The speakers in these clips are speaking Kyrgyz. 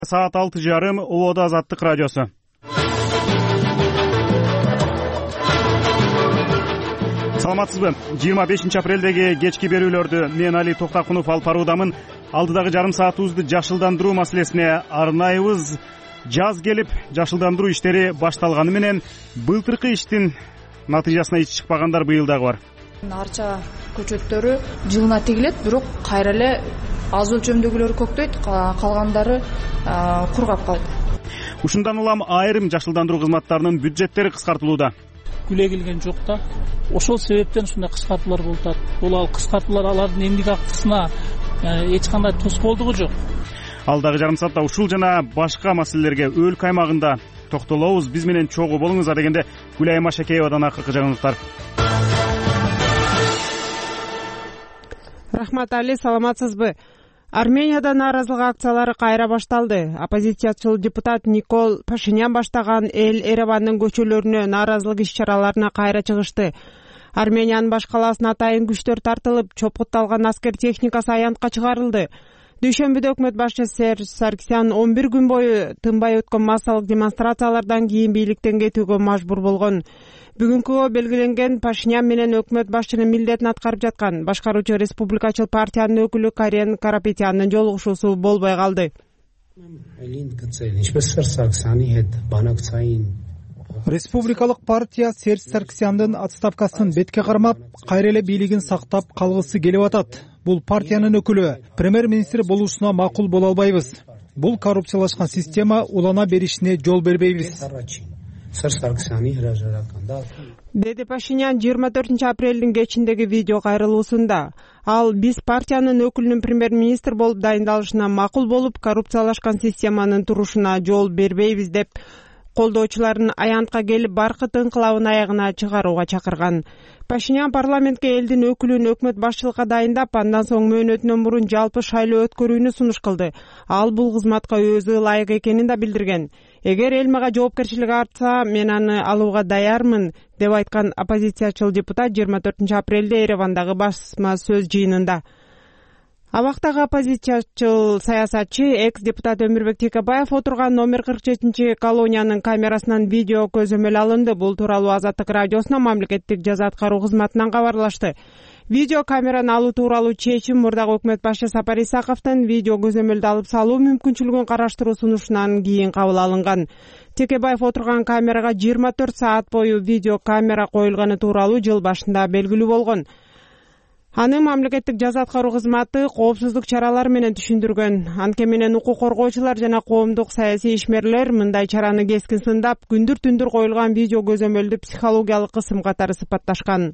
Саат 6:30 Ободо Азаттык радиосу. Саламатсызбы? 25 апрелдеги кечки берүүлөрдү мен Али Токтакунов алып баруудамын. Алдыдагы жарым саатыбызды жашылдандыруу маселесине арнайбыз. Жаз келип, жашылдандыруу иштери башталганы менен былтыркы иштин натыйжасына ич чыкпагандар быйыл дагы бар. Арча көчөттөрү жылына тигилет, бирок кайра эле аз өлчөмдөгүлөрү көктөйт, калгандары кургап калат. Ушундан улам айрым жашылдандыруу кызматтарынын бюджеттери кыскартылууда. Күлө келген жок да. Ошол себептен ушундай кыскартуулар болуп атат. Бул кыскартуулар алардын эмгек акысына эч кандай тоскоолдугу жок. Алдагы жарым саатта ушул жана башка маселелерге өлкө аймагында токтолобуз. Биз менен чогуу болуңуз. Дегенде Гүлай Машакеевадан акыркы жаңылыктар. Рахмат Али, саламатсызбы? Арменияда нааразылык акциялары кайра башталды. Оппозициячыл депутат Никол Пашинян баштаган эл Еревандын көчөлөрүнө нааразылык иш-чараларына кайра чыгышты. Армениянын баш калаасына атайын күчтөр тартылып, чопутталган аскер техникасы аянтка чыгарылды. Дүйшөмбүдө өкмөт башчысы Серж Саркисян 11 күн бою тынбай өткөн массалык демонстрациялардан кийин бийликтен кетүүгө мажбур болгон. Бүгүнкүгө белгиленген Пашинян менен өкмөт башчынын милдетин аткарып жаткан башкаруучу республикачыл партиянын өкүлү Карен Карапетяндын жолугушуусу болбой калды. Республикалык партия Серж Саркисяндын отставкасын бетке кармап, кайра эле бийлигин сактап калгысы келип атат. Бул партиянын өкүлү премьер-министр болуусуна макул боло албайбыз. Бул коррупциялашкан система улана беришине жол бербейбиз. Деди Пашинян 24 апрелдин кечиндеги видео кайрылуусунда. Ал биз партиянын өкүлүнүн премьер-министр болуп дайындалышына макул болуп, коррупциялашкан системанын турушуна жол бербейбиз деп колдоочуларын аянтка келип баркыт инкылабын аягына чыгарууга чакырган. Пашинян парламентке элдин өкүлүн өкмөт башчылыкка дайындап, андан соң мөөнөтүнөн мурун жалпы шайлоо өткөрүүнү сунуш кылды. Ал бул кызматка өзү ылайык экенин да билдирген. Эгер эл мага жоопкерчилик артса, мен аны алууга даярмын, деп айткан оппозициячыл депутат 24 апрелде Еревандагы басма сөз жыйынында. Абактагы оппозициячыл саясатчы экс-депутат Өмүрбек Текебаев отурган номер 47 колониянын камерасынан видео көзөмөл алынды. Бул тууралуу Азаттык радиосуна мамлекеттик жаза аткаруу кызматынан кабарлашты. Видео камераны алуу тууралуу чечим мурдагы өкмөт башчы Сапар Исаковдун видео көзөмөлдү алып салуу мүмкүнчүлүгүн караштыруу сунушунан кийин кабыл алынган. Текебаев отурган камерага 24 саат бою видео камера коюлганы тууралуу жыл башында белгилүү болгон. Аны мамлекеттик жаза аткаруу кызматы коопсуздук чаралары менен түшүндүргөн. Анткени менен укук коргоочулар жана коомдук саясий ишмерлер мындай чараны кескин сындап, күндүр-түндүр коюлган видео көзөмөлдү психологиялык кысым катары сыпатташкан.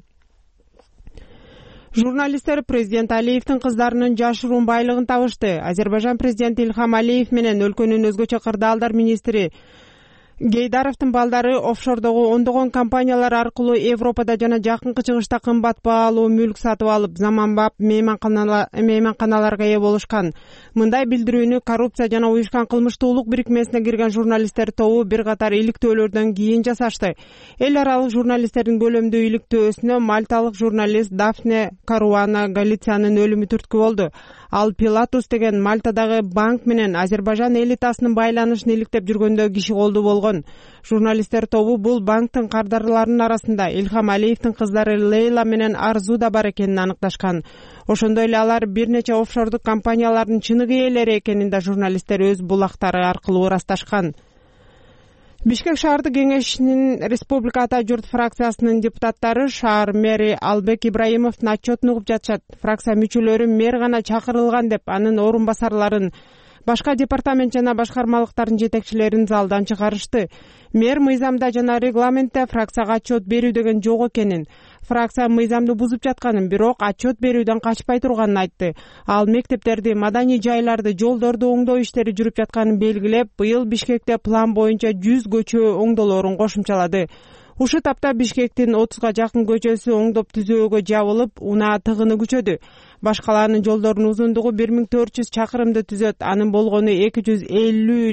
Журналисттер президент Алиевдин кыздарынын жашыруун байлыгын табышты. Азербайжан президенти Ильхам Алиев менен өлкөнүн өзгөчө кырдаалдар министри Гейдаровдун балдары офшордогу ондогон компаниялар аркылуу Европада жана жакынкы чыгышта кымбат баалуу мүлк сатып алып, заманбап мейманканаларга ээ болушкан. Мындай билдирүүнү коррупция жана уюшкан кылмыштуулук бирикмесине кирген журналисттер тобу бир катар иликтөөлөрдөн кийин жасашты. Эл аралык журналисттердин көлөмдүү иликтөөсүнө мальталык журналист Дафне Каруана Галициянын өлүмү түрткү болду. Ал Пилатус деген Мальтадагы банк менен Азербайжан элитасынын байланышын иликтеп жүргөндө киши колду болгон. Журналисттер тобу бул банктын кардарларынын арасында Ильхам Алиевдин кыздары Лейла менен Арзу да бар экенин аныкташкан. Ошондой эле алар бир нече офшордук компаниялардын чыныгы ээлери экенин да журналисттер өз булактары аркылуу ырасташкан. Бишкек шаардык кеңешинин Республика Ата журт фракциясынын депутаттары шаар мэри Албек Ибраимовдун отчетун угуп жатышат. Фракция мүчөлөрү мэр гана чакырылган деп анын орун басарларын, башка департамент жана башкармалыктардын жетекчилерин залдан чыгарышты. Мэр мыйзамда жана регламентте фракцияга отчет берүү деген жок экенин, фракция мыйзамды бузуп жатканын, бирок отчет берүүдөн качпай турганын айтты. Ал мектептерди, маданий жайларды, жолдорду оңдоо иштери жүрүп жатканын белгилеп, быйыл Бишкекте план боюнча 100 көчө оңдолоорун кошумчалады. Ушул тапта Бишкектин 30га жакын көчөсү оңдоп түзөөгө жабылып, унаа тыгыны күчөдү. Баш калаанын жолдорунун узундугу 1400 чакырымды түзөт. Анын болгону 250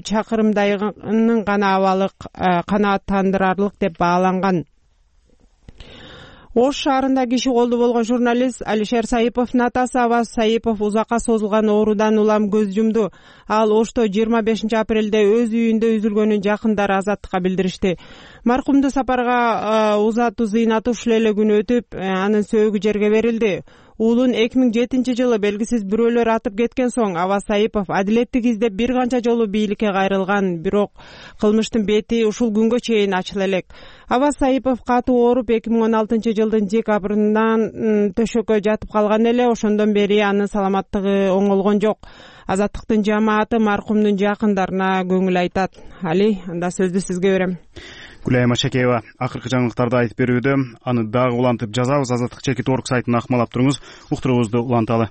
чакырымдайынын гана абалы канааттандырарлык деп бааланган. Ош шаарында киши колду болгон журналист Алишер Саиповдун атасы Аваз Саипов узакка созулган оорудан улам көз жумду. Ал Ошто 25 апрелде өз үйүндө үзүлгөнүн жакындары Азаттыкка билдиришти. Маркумду сапарга узатуу зыйнаты ушул эле күнү өтүп, анын сөөгү жерге берилди. Уулун 2007-жылы белгисиз бирөөлөр атып кеткен соң Аваз Саипов адилеттик издеп бир канча жолу бийликке кайрылган, бирок кылмыштын бети ушул күнгө чейин ачыла элек. Аваз Саипов катуу ооруп 2016-жылдын декабрынан төшөккө жатып калган эле, ошондон бери анын саламаттыгы оңолгон жок. Азаттыктын жамааты маркумдун жакындарына көңүл айтат. Али, анда сөздү сизге берем. Гүлайым Ашакеева акыркы жаңылыктарды айтып берүүдө, аны дагы улантып жазабыз. Азаттык чекит орг сайтын акмалап туруңуз. Уктуруубузду уланталы.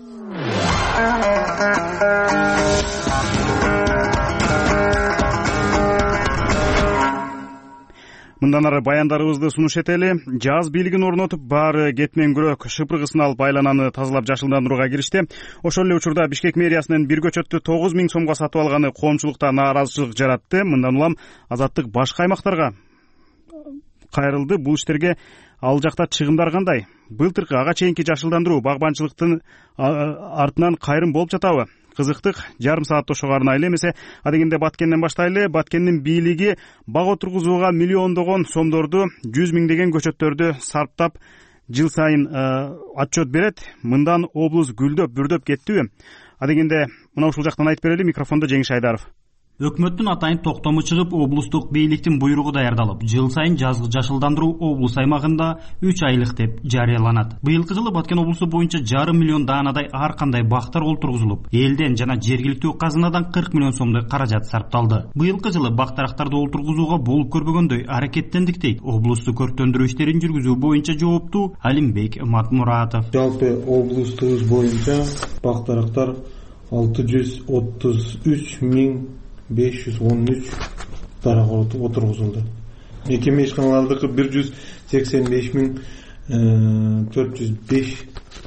Мындан ары баяндарыбызды сунуш этели. Жаз бийлигин орнотуп, баары кетмен күрөк шыпыргысын алып айлананы тазалап жашылдандырууга киришти. Ошол эле учурда Бишкек мэриясынын бир көчөттү 9 000 сомго сатып алганы коомчулукта нааразычылык жаратты. Мындан улам Азаттык башка аймактарга кайрылды. Бул иштерге ал жакта чыгымдар кандай? Былтыркы ага чейинки жашылдандыруу багбанчылыктын артынан кайрым болуп жатабы? Кызыктык жарым саат ошого арнайлы. Эмесе адегенде Баткенден баштайлы. Баткендин бийлиги бак отургузууга миллиондогон сомдорду, 100 миңдеген көчөттөрдү сарптап жыл сайын отчет берет. Мындан облус гүлдөп, бүрдөп кеттиби? Адегенде мына ушул жактан айтып берели. Микрофондо Жеңиш Айдаров. Өкмөттүн атайын токтому чыгып, облустук бийликтин буйругу даярдалып, жыл сайын жазгы жашылдандыруу облус аймагында 3 айлык деп жарыяланат. Быйылкы жылы Баткен облусу боюнча 5,5 миллион даанадай ар кандай бактар олтургузулуп, элден жана жергиликтүү казынадан 40 миллион сомдой каражат сарпталды. Быйылкы жылы бактарактарды олтургузууга болуп көрбөгөндөй аракеттендик дейт облусту көрктөндүрүү иштерин жүргүзүү боюнча жооптуу Алимбек Матмуратов. Жалпы облустубуз боюнча бактарактар 633 513 дарак отургузулду. Мекеме ишканалардыкы 185 405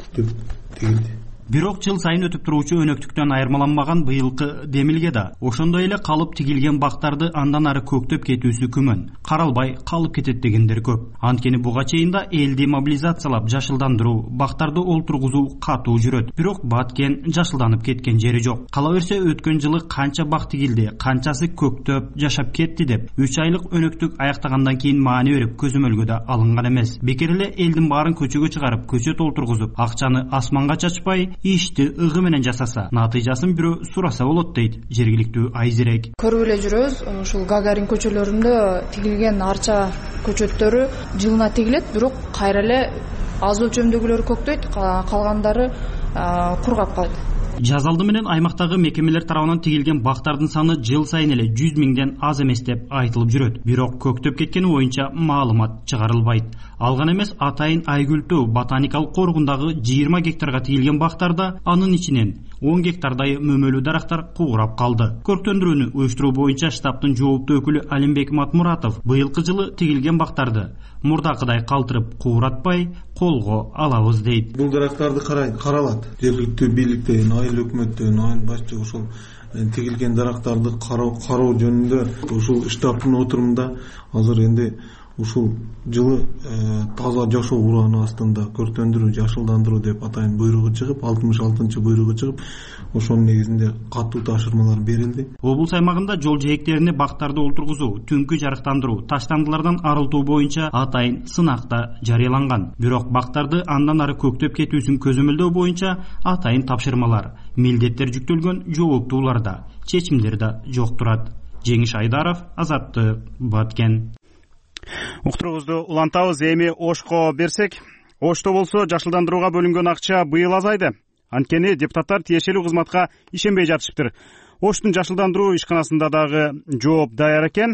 тигилди. Бирок жыл сайын өтүп туруучу өнөктүктөн айырмаланмаган быйылкы демилге да ошондой эле калып тигилген бактарды андан ары көктөп кетүүсү күмөн. Каралбай калып кетет дегендер көп. Анткени буга чейин да элди мобилизациялап жашылдандыруу, бактарды олтургузуу катуу жүрөт. Бирок Баткен жашылданып кеткен жери жок. Кала берсе өткөн жылы канча бак тигилди, канчасы көктөп жашап кетти деп 3 айлык өнөктүк аяктагандан кийин маани берип көзөмөлгө да алынган эмес. Бекер эле элдин баарын көчөгө чыгарып, көчөт олтургузуп, акчаны асманга чачпай, ишти ыгы менен жасаса, натыйжасын бирөө сураса болот дейт жергиликтүү Айзирек. Көрүп эле жүрөбүз, ушул Гагарин көчөлөрүндө тигилген арча көчөттөрү жылына тигилет, бирок кайра эле аз өлчөмдөгүлөрү көктөйт, калгандары кургап калат. Жаз алды менен аймактагы мекемелер тарабынан тигилген бактардын саны жыл сайын эле 100 миңден аз эмес деп айтылып жүрөт. Бирок көктөп кеткени боюнча маалымат чыгарылбайт. Алган эмес Атайын Айгүлтөө ботаникалык коргундагы 20 гектарга тигилген бактарда анын ичинен 10 гектардай мөмөлүү дарактар куурап калды. Көрктөндүрүүнү уюштуруу боюнча штабтын жооптуу өкүлү Алимбек Матмуратов быйылкы жылы тигилген бактарды мурдакыдай калтырып кууратпай колго алабыз дейт. Бул дарактарды каралат. Жергиликтүү бийликтен, айыл өкмөттөн, айыл башчы ошол тигилген дарактарды кароо жөнүндө ушул штабтын отурумунда азыр энди ушул жылы таза жашоо урааны астында көрктөндүрүү, жашылдандыруу деп атайын буйругу чыгып, 66-буйругу чыгып, ошонун негизинде катуу тапшырмалар берилди. Облус аймагында жол жээктерине бактарды олтургузуу, түнкү жарыктандыруу, таштандылардан арылтуу боюнча атайын сынакта жарыяланган. Бирок бактарды андан ары көктөп кетүүсүн көзөмөлдөө боюнча атайын тапшырмалар, милдеттер жүктөлгөн жооптууларда, чечимдер да жок турат. Жеңиш Айдаров, Азаттык, Баткен. Уктуруубузду улантабыз. Эми Ошко берсек, Ошто болсо жашылдандырууга бөлүнгөн акча быйыл азайды. Анткени депутаттар тиешелүү кызматка ишенбей жатышыптыр. Оштун жашылдандыруу ишканасында дагы жооп даяр экен.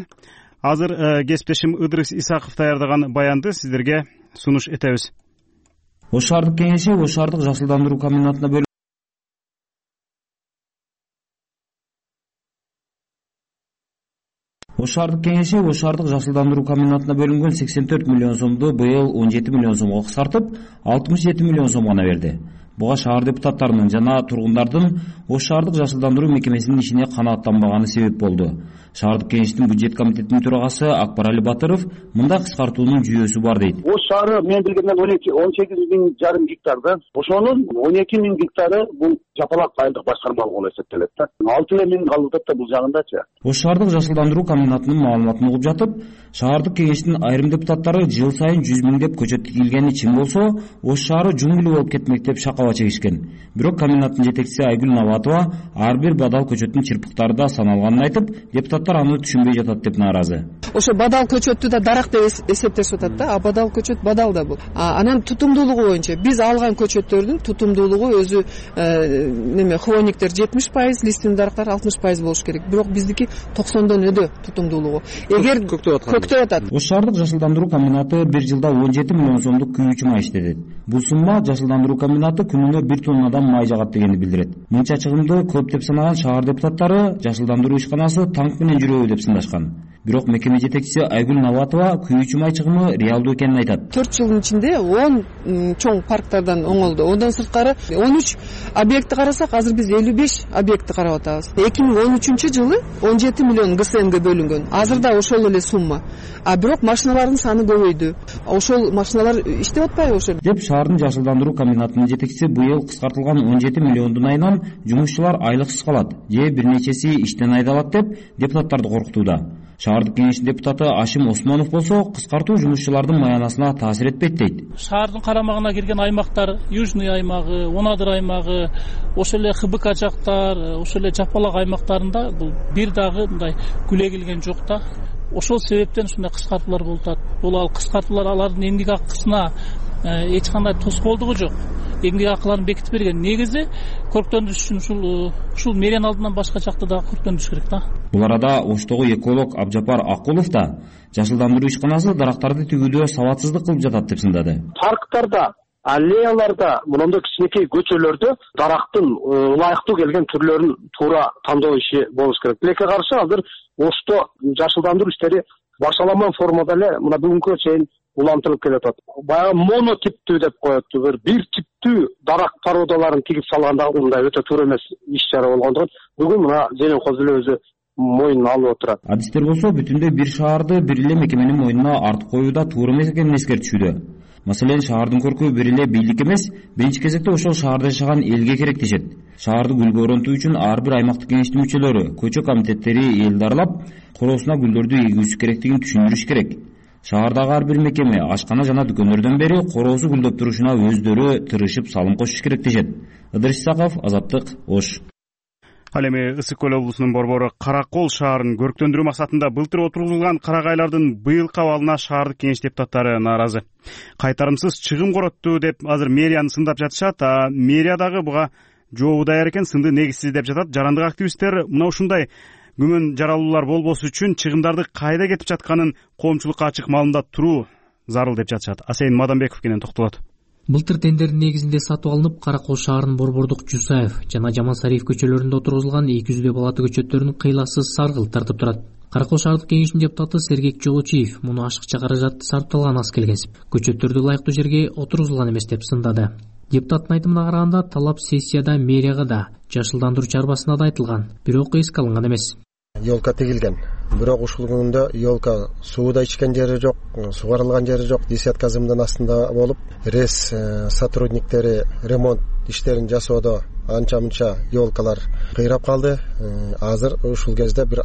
Азыр кесиптешим Ыдырыс Исаков даярдаган баянды сиздерге сунуш этебиз. Ош шаардык кеңеши Ош шаардык жашылдандыруу комбинатына Ош шаардык кеңеши Ош шаардык жашылдандыруу комбинатына бөлүнгөн 84 миллион сомду быйыл 17 миллион сомго кыскартып, 67 миллион сом гана берди. Буга шаар депутаттарынын жана тургундардын Ош шаардык жашылдандыруу мекемесинин ишине канааттанбаганы себеп болду. Шаардык кеңештин бюджет комитетинин төрагасы Акбарали Батыров мындай кыскартуунун жүйөсү бар дейт. Ош шаары мен билгенден 18,5 гектарда, ошонун 12,000 гектары бул жапалак айылдык башкармалык болуп эсептелет да. 6,000 калып да бул жагындачы. Ош шаардык жашылдандыруу комбинатынын маалыматын угуп жатып, шаардык кеңештин айрым депутаттары жыл сайын 100 миңдеп көчөт тигилгени чын болсо, Ош шаары жуңгул болуп кетмек деп шакала чегишкен. Бирок комбинаттын жетекчиси Айгүл Наватова ар бир бадал көчөттүн чырпыктары да саналганын айтып, депутаттар аны түшүнбөй жатат деп нааразы. Ошо бадал көчөттү да дарак деп эсептешип атат да, а бадал көчөт бадал да бул. Анан тутумдуулугу боюнча биз алган көчөттөрдүн тутумдуулугу өзү хвойниктер 70%, лиственный дарактар 60% болуш керек. Бирок биздики 90дон өдө тутумдуулугу. Эгер көктөп атат. Ош шаардык жашылдандыруу комбинаты бир жылда 17 миллион сомдук күйүүчү май иштетет. Бул сумма жашылдандыруу комбинаты күнүнө 1 тоннадан май жагат дегенди билдирет. Мынча чыгымды көп деп санаган шаар депутаттары жашылдандыруу ишканасы танк менен жүрөбү деп сындашкан. Бирок мекеме жетекчиси Айгүл Наватова күйүүчү май чыгымы реалдуу экенин айтат. 4 жылдын ичинде 10 чоң парктардан оңолду. Одан сырткары 13 объектти карасак, азыр биз 55 объектти карап атабыз. 2013-жылы 17 миллион ГСМге бөлүнгөн. Азыр да ошол эле сумма. Бирок машиналардын саны көбөйдү. Ошол машиналар иштеп атпайбы ошол? Деп шаардын жашылдандыруу комбинатынын жетекчиси быйыл кыскартылган 17 миллиондун айынан жумушчулар айлыксыз калат же бир нечеси иштен айдалат деп депутаттарды коркутууда. Шаардык кеңештин депутаты Ашим Осмонов болсо кыскартуу жумушчулардын маянасына таасир этпейт дейт. Шаардын карамагына кирген аймактар, Южный аймагы, Онадыр аймагы, ошол эле ХБК жактар, ошол эле жапалак аймактарында бул бир дагы мындай күлө келген жок да. Ошол себептен ушундай кыскартуулар болуп атат. Бул ал кыскартуулар алардын эмгек акысына эч кандай тоскоолдугу жок. Эмгек акыларын бекитип берген. Негизи көрктөндүрүш үчүн ушул мэриянын алдынан башка жакта да көрктөндүрүш керек да. Бул арада Оштогу эколог Абжапар Акулов да жашылдандыруу ишканасы дарактарды тигүүдө сабатсыздык кылып жатат деп сындады. Парктарда, аллеяларда, мындай кичинекей көчөлөрдө дарактын ылайыктуу келген түрлөрүн туура тандоо иши болуш керек. Тилекке каршы азыр Ошто жашылдандыруу иштери башаламан формада эле мына бүгүнкү чейин улантылып келатат. Баягы монотиптүү деп коет, бир типтүү дарак породаларын тигип салганда мындай өтө туура эмес иш чара болгондугун бүгүн мына Зеленкоз эле өзү мойнуна алып отурат. Адистер болсо бүтүндөй бир шаарды бир эле мекеменин мойнуна артып коюуда туура эмес экенин эскертишүүдө. Маселен, шаардын көркү бир эле бийлик эмес, биринчи кезекте ошол шаарда жашаган элге керек дешет. Шаарды гүлгө оронтуу үчүн ар бир аймактык кеңештин мүчөлөрү, көчө комитеттери элди аралап, короосуна гүлдөрдү эгүүсү керектигин түшүндүрүш керек. Шаардагы ар бир мекеме ашкана жана дүкөндөрдөн бери короосу гүлдөп турушуна өздөрү тырышып салым кошуш керек дешет. Ыдырыс Исаков, Азаттык, Ош. Ал эми Ысык көл облусунун борбору Каракол шаарын көрктөндүрүү максатында былтыр отургузулган карагайлардын быйылкы абалына шаардык кеңеш депутаттары нааразы. Кайтарымсыз чыгым коротту деп азыр мэрияны сындап жатышат, а мэрия дагы буга жообу даяр экен, сынды негизсиз деп жатат. Жарандык активисттер мына ушундай күмөн жаралуулар болбосу үчүн чыгымдарды кайда кетип жатканын коомчулукка ачык маалымдап туруу зарыл деп жатышат. Асейин Маданбеков кенен токтолот. Былтыр тендердин негизинде сатып алынып, Каракол шаарынын Борбордук Жусаев жана Жамансариев көчөлөрүндө отургузулган 200 балаты көчөттөрүнүн кыйласыз саргылт тартып турат. Каракол шаардык кеңешинин депутаты Сергек Жолочиев муну ашыкча каражатты сарпталган аз келгенсип, көчөттөрдү ылайыктуу жерге отургузулган эмес деп сындады. Депутаттын айтымына караганда, талап сессияда мэрияга да, жашылдандыруу чарбасына да айтылган, бирок эске алынган эмес. Елка тигилген. Бирок ушул күндө елка сууда ичкен жери жок, сугарылган жери жок, десятка зымдын астында болуп, РЭС сотрудниктери ремонт иштерин жасоодо анча-мынча елкалар кыйрап калды. Азыр ушул кезде бир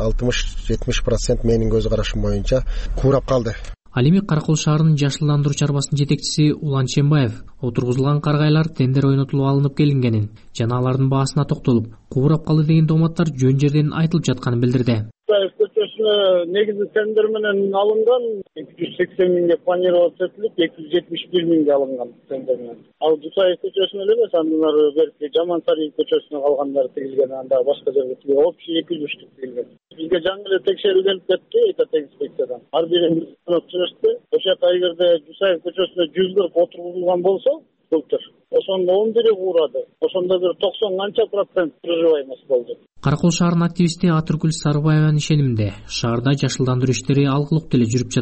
60-70% менин көз карашым боюнча куурап калды. Ал эми Каракол шаарынын жашылдандыруу чарбасынын жетекчиси Улан Чембаев отургузулган каргайлар тендер ойнотулуп алынып келингенин жана алардын баасына токтолуп, куурап калды деген дооматтар жөн жерден айтылып жатканын билдирди. Көчөсүнө негизи тендер менен алынган 280 миңге планироваться этилип, 271 миңге алынган тендер менен. Ал Жусаев көчөсүнө эле эмес, андан берки Жамансариев көчөсүнө калгандары тигилген, анда башка жерге тигилген, общий 200 штук тигилген. Бизге жаңы эле текшерилип кетти экотек инспекциядан. Ар бирин өчүрүштү. Ошол жакта эгерде Жусаев көчөсүнө 140 отургузулган болсо, былтыр ошондо 11 куурады. Ошондо бир 90 канча процент проживаемость болду. Каракол шаарынын активисти Атыргүл Сарыбаеванын ишениминде, шаарда жашылдандыруу иштери алгылыктуу эле жүрүп жатат.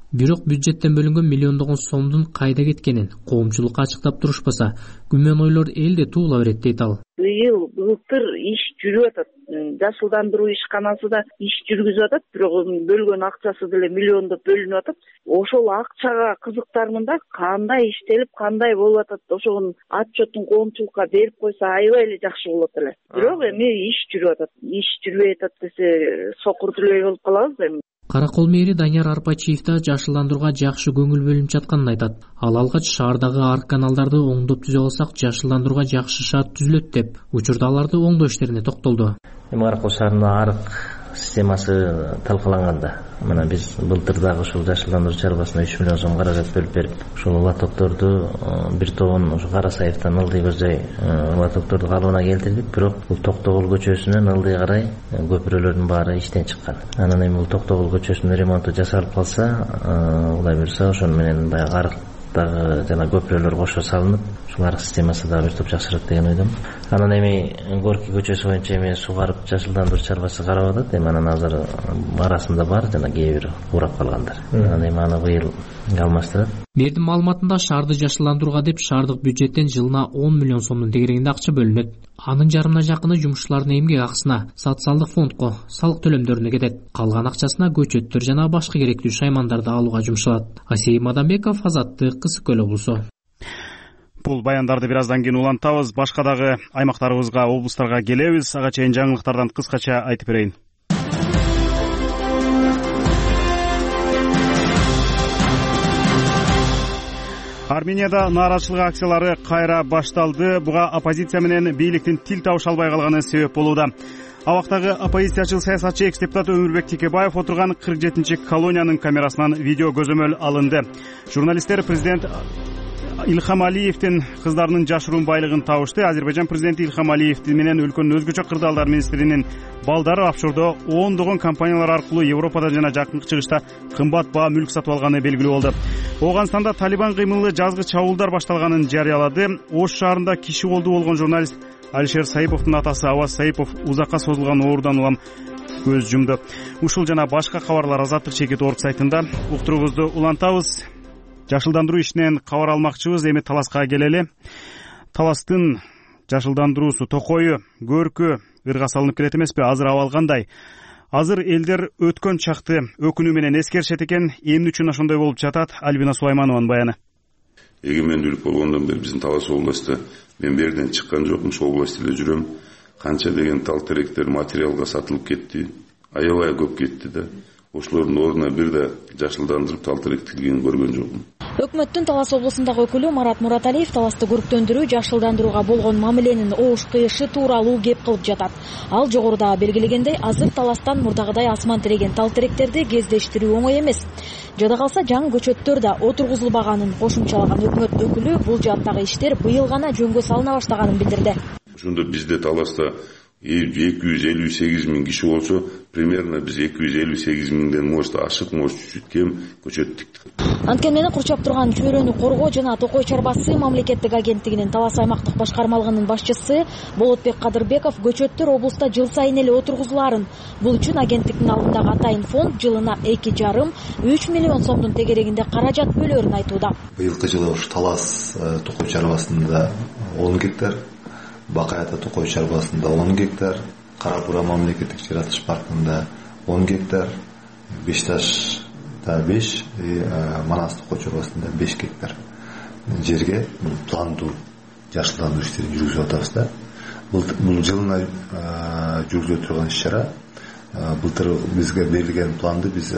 Бирок бюджеттен бөлүнгөн миллиондогон сомдун кайда кеткенин коомчулукка ачыктап турушпаса, күмөн ойлор элде туула берет дейт ал. Былтыр иш жүрүп атат. Жашылдандыруу ишканасы да иш жүргүзүп атат, бирок бөлгөн акчасы деле миллиондоп бөлүнүп атат. Ошол акчага кызыктармын да, кандай иштелип, кандай болуп атат, ошонун отчетун коомчулукка берип койсо аябай эле жакшы болот эле. Бирок эми иш жүрүп атат. Иш жүрбөй атат десе сокурдулей болуп калабыз эми. Каракол мэри Данияр Арпачиев да жашылдандырууга жакшы көңүл бөлүнүп жатканын айтат. Ал алгач шаардагы арк каналдарды оңдоп түзө алсак жашылдандырууга жакшы шарт түзүлөт деп, учурда аларды оңдоо иштерине токтолду. Каракол шаарында арк системасы талкаланганда, мына биз былтыр дагы ушул жашылдандыруу чарбасына 3 миллион сом каражат бөлүп берип, ушул лотокторду бир тобун ушу Карасаевден Ылдый көздөй лотокторду калыбына келтирдик, бирок бул Токтогул көчөсүнөн Ылдый карай көпүрөлөрдүн баары иштен чыккан. Анан эми бул Токтогул көчөсүнүн ремонту жасалып калса, улай берсе ошону менен баягы арктагы жана көпүрөлөр кошо салынып, ушул арк системасы дагы бир топ жакшырат деген ойдомун. Анан эми Горький көчөсү боюнча эми сугарып жашылдандыруу чарбасы карап атат. Эми анан азыр арасында бар жана кээ бир урап калгандар. Анан эми аны быйыл алмаштырат. Мэрдин маалыматында шаарды жашылдандырууга деп шаардык бюджеттен жылына 10 миллион сомдун тегерегинде акча бөлүнөт. Анын жарымына жакыны жумушчулардын эмгек акысына, социалдык фондко, салык төлөмдөрүнө кетет. Калган акчасына көчөттөр жана башка керектүү шаймандарды алууга жумшалат. Асей Мадамбеков, Азаттык, Кысык Көл облусу. Бул баяндарды бир аздан кийин улантабыз. Башка дагы аймактарыбызга, облустарга келебиз. Ага чейин жаңылыктардан кыскача айтып берейин. Арменияда нааразычылык акциялары кайра башталды. Буга оппозиция менен бийликтин тил табыша албай калганы себеп болууда. Абактагы оппозициячыл саясатчы экс-депутат Өмүрбек Текебаев отурган 47-чи колониянын камерасынан видео көзөмөл алынды. Журналисттер президент Илхам Алиевдин кыздарынын жашыруун байлыгын табышты. Азербайжан президенти Илхам Алиев менен өлкөнүн өзгөчө кырдаалдар министринин балдары офшордо ондогон компаниялар аркылуу Европада жана Жакын Чыгышта кымбат баа мүлк сатып алганы белгилүү болду. Ооганстанда Талибан кыймылы жазгы чабуулдар башталганын жарыялады. Ош шаарында киши колду болгон журналист Алишер Саиповдун атасы Аваз Саипов узакка созулган оорудан улам көз жумду. Ушул жана башка кабарлар Азаттык чекит орг сайтында уктуруубузду улантабыз. Жашылдандыруу ишинен кабар алмакчыбыз. Эми Таласка келели. Таластын жашылдандыруусу токою, көркү ырга салынып келет эмеспи? Азыр абал кандай? Азыр элдер өткөн чакты өкүнүү менен эскеришет экен. Эмне үчүн ошондой болуп жатат? Альбина Сулайманованын баяны. Эгемендүүлүк болгондон бери биздин Талас областта мен берден чыккан жокмун, ошол областта эле жүрөм. Канча деген тал теректер материалга сатылып кетти. Аябай көп кетти да. Ошолордун ордуна бир да жашылдандырып тал терек тигилгенин көргөн жокмун. Өкмөттүн Талас облусундагы өкүлү Марат Мураталиев Таласты көрктөндүрүү, жашылдандырууга болгон мамиленин оош кыйышы тууралуу кеп кылып жатат. Ал жогоруда белгилегендей, азыр Таластан мурдагыдай асман тиреген тал теректерди кездештирүү оңой эмес. Жада калса жаңы көчөттөр да отургузулбаганын кошумчалаган өкмөт өкүлү бул жааттагы иштер быйыл гана жөнгө салына баштаганын билдирди. Ошондо бизде Таласта 258 000 киши болсо, примерно биз 258 000ден может ашык, может чуть кем көчөт тиктик. Анткени курчап турган чөйрөнү коргоо жана Токой чарбасы мамлекеттик агенттигинин Талас аймактык башкармалыгынын башчысы Болотбек Кадырбеков көчөттөр облуста жыл сайын эле отургузуларын. Бул үчүн агенттиктин алдындагы атайын фонд жылына 2,5-3 миллион сомдун тегерегинде каражат бөлөрүн айтууда. Быйылкы жылы ушу Талас Токой чарбасында 10 гектар, Бакаята Токой чарбасында 10 гектар, Кара Бура мамлекеттик жаратылыш паркында 10 гектар, Бешташта 5, Манас Токой чарбасында 5 гектар жерге пландуу жашылдандыруу иштерин жүргүзүп атабыз да. Бул жылына жүргүзүлө турган иш-чара. Былтыр бизге берилген планды биз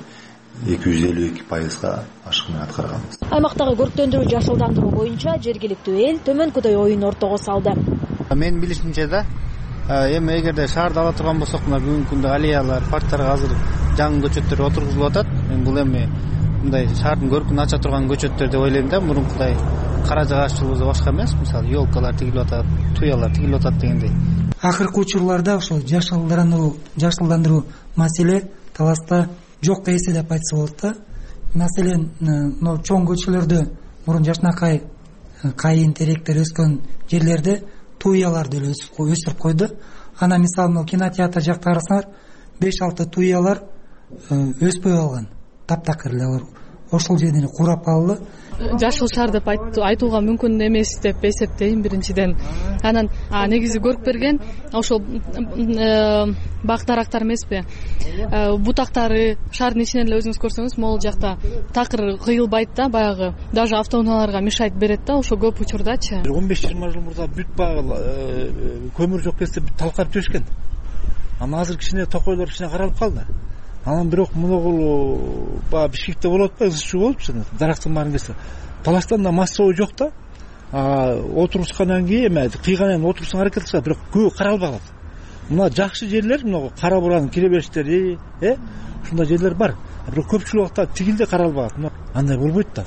252%га ашыгын аткарганбыз. Аймактагы көрктөндүрүү жашылдандыруу боюнча жергиликтүү эл төмөнкүдөй оюн ортого салды. Мен билишимче да, эми эгерде шаарды ала турган болсок, мына бүгүнкү күндө аллеялар, парктарга азыр жаңы көчөттөр отургузулуп атат. Мен бул эми мындай шаардын көркүн ача турган көчөттөр деп ойлойм да. Мурункудай кара жагаччылыгыбыз башка эмес, мисалы елкалар тигилип атат, туялар тигилип атат дегендей. Акыркы учурларда ошол жашылдандыруу маселе Таласта жок эсе деп айтса болот да. Маселен, чоң көчөлөрдө мурун жашнакай, кайын теректер өскөн жерлерде туялар деле өсүрүп койду. Ана мисалы кинотеатр жакта карасаңар, 5-6 туялар өспөй калган. Таптакыр эле ошол жерден курап калды. Жашыл шаар деп айтууга мүмкүн эмес деп эсептейм биринчиден. Анан негизи көрүп берген ошол бак дарактар эмеспи, бутактары шаардын ичинен эле өзүңүз көрсөңүз могул жакта такыр кыйылбайт да, баягы даже автоунааларга мешайт берет да, ошо көп учурдачы. 15-20 жыл мурда бүт багы көмүр жок кезде талкарып жиберишкен. Анан азыр кичине токойлор кичине каралып калды. Анан бирок мунугул баягы Бишкекте болуп атпайбы, ысчуу болупчу. Дарактын баарын кесе. Таластанда массовый жок да. Отурушкандан кийин кыйганан отурушууга аракет кылышат, бирок көбү каралбай калат. Мына жакшы жерлер, мына Кара Буранын кире бериштери, ушундай жерлер бар. Бирок көпчүлүк убакта тигилде каралбай калат. Андай болбойт да.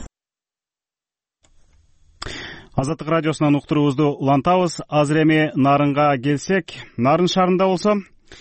Азаттык радиосунан уктуруубузду улантабыз. Азыр эми Нарынга келсек, Нарын шаарында болсо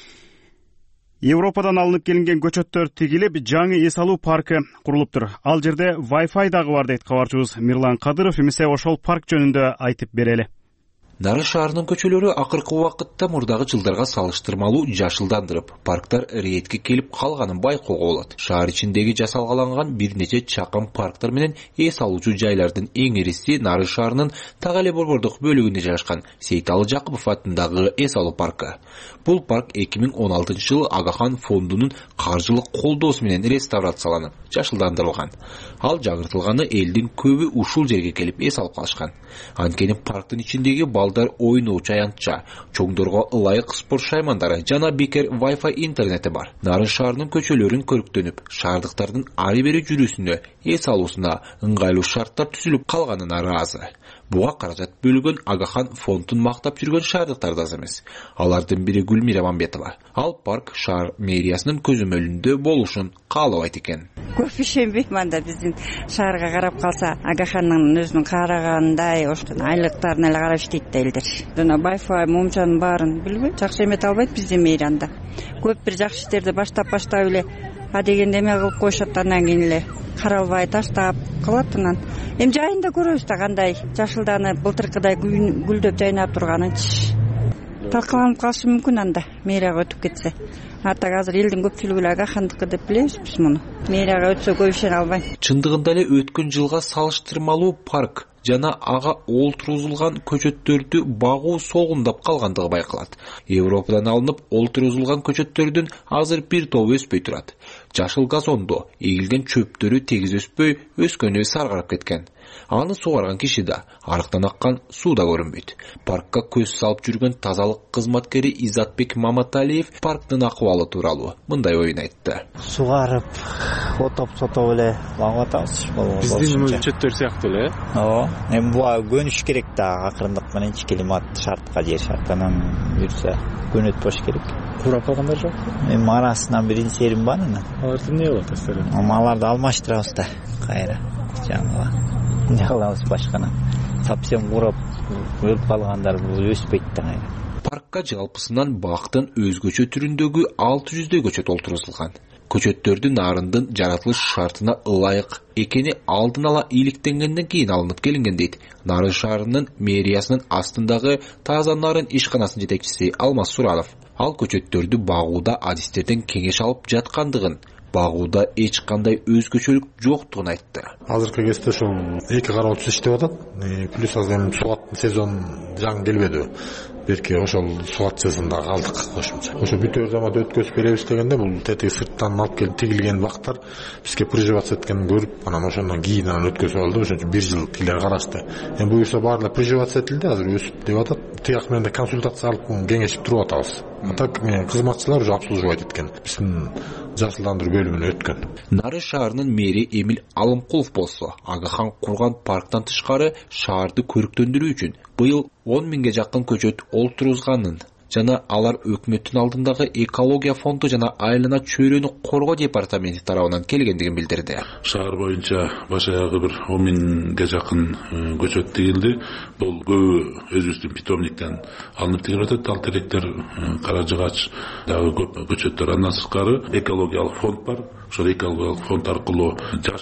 Европадан алынып келинген көчөттөр тигилип, жаңы эс алуу паркы курулуптур. Ал жерде Wi-Fi дагы бар дейт кабарчыбыз Мирлан Кадыров. Эмесе ошол парк жөнүндө айтып берели. Нарын шаарынын көчөлөрү акыркы убакытта мурдагы жылдарга салыштырмалуу жашылдандырып, парктар ретке келип калганын байкоого болот. Шаар ичиндеги жасалгаланган бир нече чакым парктар менен эс алуучу жайлардын эң ириси Нарын шаарынын так эле борбордук бөлүгүндө жайгашкан Сейталы Жакупов атындагы эс алуу паркы. Бул парк 2016-жылы Агахан фондунун каржылык колдоосу менен реставрацияланып, жашылдандырылган. Ал жаңыртылганы элдин көбү ушул жерге келип эс алып калышкан. Анткени парктын ичиндеги балдар ойноочу аянтча, чоңдорго ылайык спорт шаймандары жана бекер Wi-Fi интернети бар. Нарын шаарынын көчөлөрүн көрүктөнүп, шаардыктардын ары бери жүрүүсүнө, эс алуусуна ыңгайлуу шарттар түзүлүп калганына ыраазы. Буга каражат бөлгөн Агахан фондун мактап жүргөн шаардыктар да аз эмес. Алардын бири Гүлмира Мамбетова. Ал парк шаар мэриясынын көзөмөлүндө болушун каалабайт экен. Көп ишенбейм анда биздин шаарга карап калса, Агахандын өзүнүн карагандай ошол айлыктарына эле карап иштейт да элдер. Жана Wi-Fi момчанын баарын билбейм, жакшы эметип албайт биздин мэриянда. Көп бир жакшы иштерди баштап эле дегенде эме кылып коюшат, андан кийин эле каралбай таштап калат. Анан эми жайында көрөбүз да кандай жашылданып, былтыркыдай гүлдөп жайнап турганынчы. Талкаланып калышы мүмкүн анда мэрияга өтүп кетсе. Артак азыр элдин көпчүлүгү эле Агахандыкы деп билебиз биз муну. Мэрияга өтсө көп ишене албайм. Чындыгында эле өткөн жылга салыштырмалуу парк жана ага олтурузулган көчөттөрдү багуу солгундап калгандыгы байкалат. Европадан алынып олтурузулган көчөттөрдүн азыр бир тобу өспөй турат. Жашыл газондо эгилген чөптөрү тегиз өспөй, өскөнү саргарып кеткен. Аны сугарган киши да, арыктан аккан суу да көрүнбөйт. Паркка көз салып жүргөн тазалык кызматкери Изатбек Маматалиев парктын акыбалы тууралуу мындай оюн айтты. Сугарып, отоп-сотоп эле багып атабыз. Биздин көчөттөр сыяктуу эле. Ооба. Эми буга көнүш керек да, акырындык менен климат шартка жер шартынан жүрсө көнөт болуш керек. Курап калгандар жок? Эми арасынан бирин серим бар анан. Аларды эмне кылат астары? Аларды алмаштырабыз да, кайра. Жаңыга. Не кылабыз башканы? Совсем курап өлүп калгандар бул өспөйт да кайра. Паркка жалпысынан бактын өзгөчө түрүндөгү 600дөй көчөт олтурузулган. Көчөттөрдү Нарындын жаратылыш шартына ылайык экени алдын ала иликтенгенден кийин алынып келинген дейт Нарын шаарынын мэриясынын астындагы Таза Нарын ишканасынын жетекчиси Алмаз Суранов. Ал көчөттөрдү багууда адистерден кеңеш алып жаткандыгын, багууда эч кандай өзгөчөлүк жоктугун айтты. Азыркы кезде ошол эки кароочу иштеп атат. Плюс азыр сугат сезон жаңы келбеди. Берки ошол сугат сезонунда калдык кошумча. Ошо бүтөр замат өткөзүп беребиз дегенде бул тетиги сырттан алып келип тигилген бактар бизге приживация эткенин көрүп, анан ошондон кийин өткөзүп алды. Ошон үчүн 1 жыл тилер карашты. Эми буюрса баары приживация этилди, азыр өсүп деп атат. Тияк менен да консультация алып кеңешип туруп атабыз. Так кызматчылар уже обслуживать эткен. Биздин жашылдандыруу бөлүмүнө өткөн. Нарын шаарынын мэри Эмил Алымкулов болсо, Агахан курган парктан тышкары шаарды көрүктөндүрүү үчүн быйыл 10 миңге жакын көчөт олтурузганын жана алар өкмөттүн алдындагы экология фонду жана айлана чөйрөнү коргоо департаменти тарабынан келгендигин билдирди. Шаар боюнча баш аягы бир 10 миңге жакын көчөт тигилди. Бул көбү өзүбүздүн питомниктен алынып тигилип атат. Тал теректер, кара жыгач дагы көп көчөттөр. Андан сырткары экологиялык фонд бар. Ошол экологиялык фонд аркылуу жашыл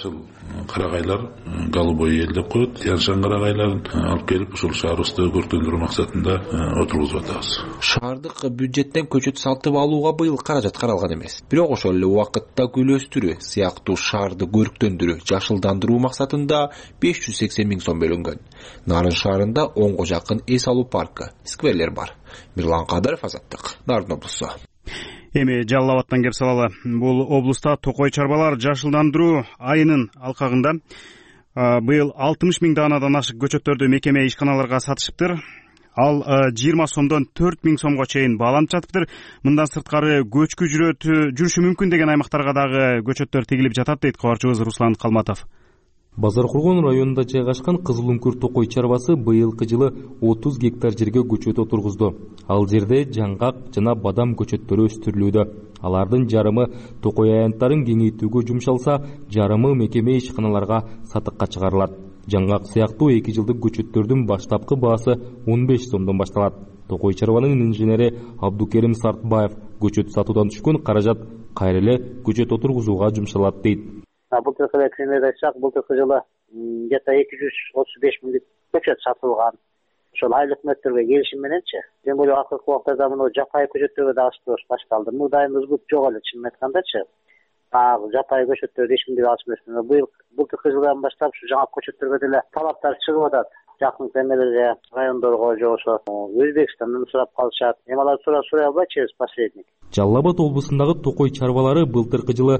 карагайлар голубой эл деп коет. Тянь-Шань карагайларын алып келип ушул шаарыбызды көркөндүрүү максатында отургузуп атабыз. Шаардык бюджеттен көчөт сатып алууга быйыл каражат каралган эмес. Бирок ошол эле убакытта гүл өстүрүү сыяктуу шаарды көрктөндүрүү, жашылдандыруу максатында 580 миң сом бөлүнгөн. Нарын шаарында 10го жакын эс алуу паркы, скверлер бар. Мирлан Кадыров, Азаттык, Нарын облусу. Эми Жалал Абадтан кеп салалы. Бул облуста токой чарбалар жашылдандыруу айынын алкагында быйыл 60 миң даанадан ашык көчөттөрдү мекеме ишканаларга сатышыптыр. Ал 20 сомдон 4 миң сомго чейин бааланып жатыптыр. Мындан сырткары көчкү жүрүшү мүмкүн деген аймактарга дагы көчөттөр тигилип жатат дейт кабарчыбыз Руслан Калматов. Базаркургон районунда жайгашкан Кызылүңкүр токой чарбасы быйылкы жылы 30 гектар жерге көчөт отургузду. Ал жерде жаңгак жана бадам көчөттөрү өстүрүлүүдө. Алардын жарымы токой аянттарын кеңейтүүгө жумшалса, жарымы мекеме ишканаларга сатыкка чыгарылат. Жаңгак сыяктуу 2 жылдык көчөттөрдүн баштапкы баасы 15 сомдон башталат. Токой чарбанын инженери Абдукерим Сартбаев көчөт сатуудан түшкөн каражат кайра эле көчөт отургузууга жумшалат дейт. Былтыркы эксемерди айтсак, былтыркы жылы где-то 235 миң көчөт сатылган. Ошол айлык мөттөргө келишим мененчи. Тем более акыркы убакта мына жапайы көчөттөргө да ашып башталды. Бул дайымыбыз көп жок эле, чынын айткандачы. Жапайы көчөттөрдү эч кимге ашып эмес. Былтыркы жылдан баштап ушу жаңа көчөттөргө деле талаптар чыгып атат. Жакын эмелерге, райондорго же ошо Өзбекстандан сурап калышат. Эми алар сурай албайт через посредник. Жалал Абад облусундагы токой чарбалары былтыркы жылы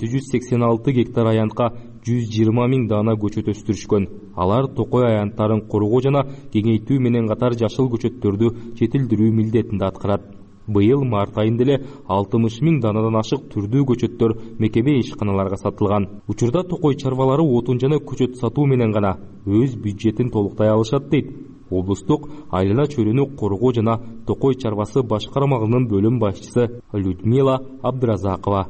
786 гектар аянтка 120 миң даана көчөт өстүрүшкөн. Алар токой аянттарын коргоо жана кеңейтүү менен катар жашыл көчөттөрдү жетилдирүү милдетин да аткарат. Быйыл март айында эле 60 миң даанадан ашык түрдүү көчөттөр мекеме ишканаларга сатылган. Учурда токой чарбалары отун жана көчөт сатуу менен гана өз бюджетин толуктай алышат дейт облустук айлана чөйрөнү коргоо жана токой чарбасы башкармалыгынын бөлүм башчысы Людмила Абдразакова.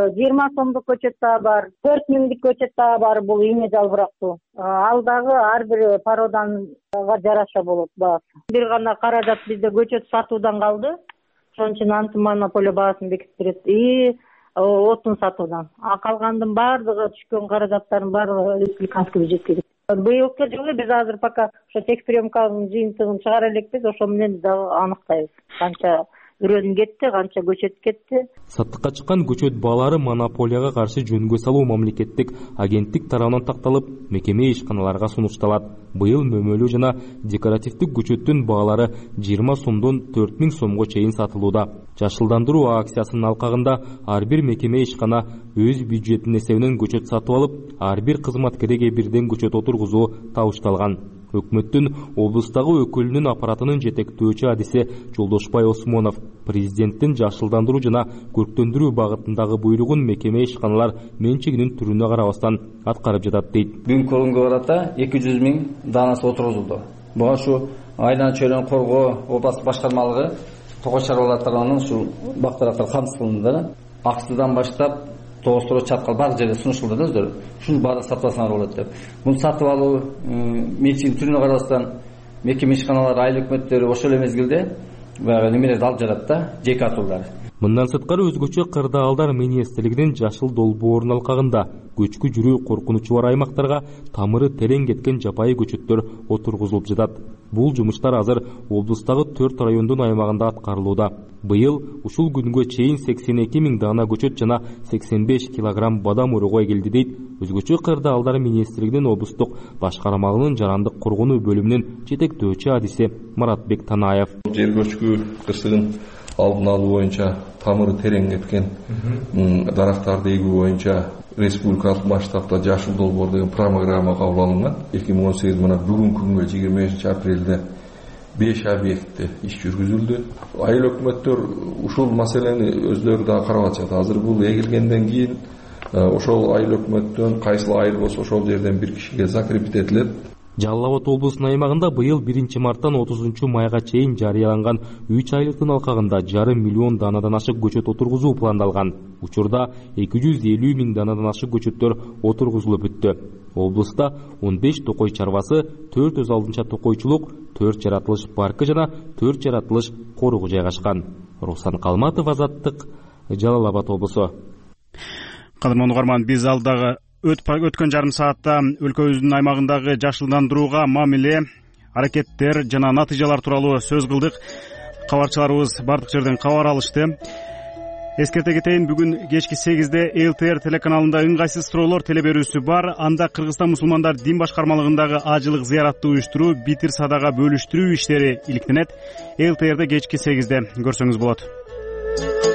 20 сомдук көчөт да бар, 4 миңдик көчөт да бар, бул ийне жалбырактуу. Ал дагы ар бир породанга жараша болот баасы. Бир гана каражат бизде көчөт сатуудан калды. Ошон үчүн антимонополия баасын бекитип берет и отун сатуудан. Калгандын баардыгы түшкөн каражаттардын баардыгы республиканский бюджетке кетет. Быйылкы жылы биз азыр пока ошо техприемканын жыйынтыгын чыгара элекпиз, ошо менен дагы аныктайбыз. Канча үрөн кетти, канча көчөт кетти. Саттыкка чыккан көчөт баалары монополияга каршы жөнгө салуу мамлекеттик агенттик тарабынан такталып, мекеме ишканаларга сунушталат. Быйыл мөмөлүү жана декоративдик көчөттүн баалары 20 сомдон 4 миң сомго чейин сатылууда. Жашылдандыруу акциясынын алкагында ар бир мекеме ишкана өз бюджетинин эсебинен көчөт сатып алып, ар бир кызматкерге бирден көчөт отургузуу табышталган. Өкмөттүн облустагы өкүлүнүн аппаратынын жетектөөчү адиси Жолдошбай Осмонов президенттин жашылдандыруу жана көрктөндүрүү багытындагы буйругун мекеме ишканалар менчигинин түрүнө карабастан аткарып жатат дейт. Бүгүнкү күнгө карата 200 миң даанасы отургузулду. Буга ушу айлана чөйрөнү коргоо областык башкармалыгы токой чарбалар тарабынан ушу бактарактар камсыз кылынды. Аксыдан баштап тоостор чаткал бар жерде сунушталды да өздөрү. Ушуну баары сатып алсаңар болот деп. Муну сатып алуу менчигинин түрүнө карабастан мекеме ишканалар, айыл өкмөттөрү ошол эле мезгилде баягы немелерди алып жатат да, жеке атуулар. Мындан сырткары өзгөчө кырдаалдар министрлигинин жашыл долбоорунун алкагында көчкү жүрүү коркунучу бар аймактарга тамыры терең кеткен жапайы көчөттөр отургузулуп жатат. Бул жумуштар азыр облустагы 4 райондун аймагында аткарылууда. Быйыл ушул күнгө чейин 82 миң даана көчөт жана 85 килограмм бадам урууга эгилди дейт өзгөчө кырдаалдар министрлигинин облустук башкармалыгынын жарандык коргонуу бөлүмүнүн жетектөөчү адиси Маратбек Танаев. Жер көчкү кырсыгын алдын алуу боюнча тамыры терең кеткен дарактарды эгүү боюнча республикалык масштабта жашыл долбоор деген программа кабыл алынган. 2018 мына бүгүнкү күнгө 25 апрелде 5 объектте иш жүргүзүлдү. Айыл өкмөттөр ушул маселени өздөрү да карап атышат. Азыр бул эгилгенден кийин ошол айыл өкмөттөн кайсыл айыл болсо ошол жерден бир кишиге закрепить этилет. Жалал Абад облусунун аймагында быйыл 1 марттан 30 майга чейин жарыяланган 3 айлыктын алкагында 1,5 миллион даанадан ашык көчөт отургузуу пландалган. Учурда 250 миң даанадан ашык көчөттөр отургузулуп бүттү. Облуста 15 токой чарбасы, 4 өз алдынча токойчулук, 4 жаратылыш паркы жана 4 жаратылыш коругу жайгашкан. Руслан Калматов, Азаттык, Жалал Абад облусу. Кадырман угарман, биз алдагы өткөн жарым саатта өлкөбүздүн аймагындагы жашылдандырууга мамиле, аракеттер жана натыйжалар тууралуу сөз кылдык. Кабарчыларыбыз бардык жерден кабар алышты. Эскерте кетейин, бүгүн кечки 8-де ЛТР телеканалында ыңгайсыз суроолор телеберүүсү бар. Анда Кыргызстан мусулмандар дин башкармалыгындагы ажылык зыяратты уюштуруу, битир садага бөлүштүрүү иштери иликтенет. ЛТРде кечки 8-де көрсөңүз болот.